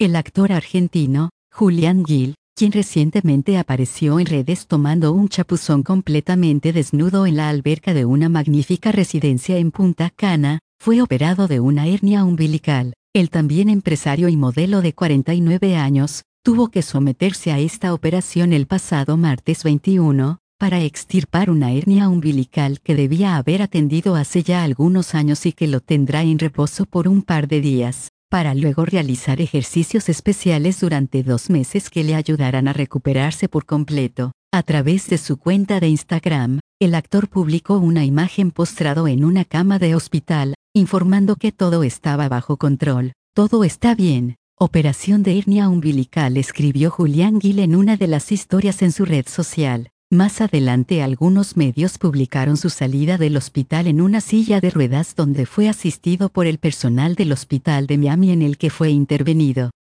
El actor argentino, Julián Gil, quien recientemente apareció en redes tomando un chapuzón completamente desnudo en la alberca de una magnífica residencia en Punta Cana, fue operado de una hernia umbilical. El también empresario y modelo de 49 años, tuvo que someterse a esta operación el pasado martes 21, para extirpar una hernia umbilical que debía haber atendido hace ya algunos años y que lo tendrá en reposo por un par de días, para luego realizar ejercicios especiales durante 2 meses que le ayudarán a recuperarse por completo. A través de su cuenta de Instagram, el actor publicó una imagen postrado en una cama de hospital, informando que todo estaba bajo control. Todo está bien. Operación de hernia umbilical, escribió Julián Gil en una de las historias en su red social. Más adelante algunos medios publicaron su salida del hospital en una silla de ruedas donde fue asistido por el personal del hospital de Miami en el que fue intervenido.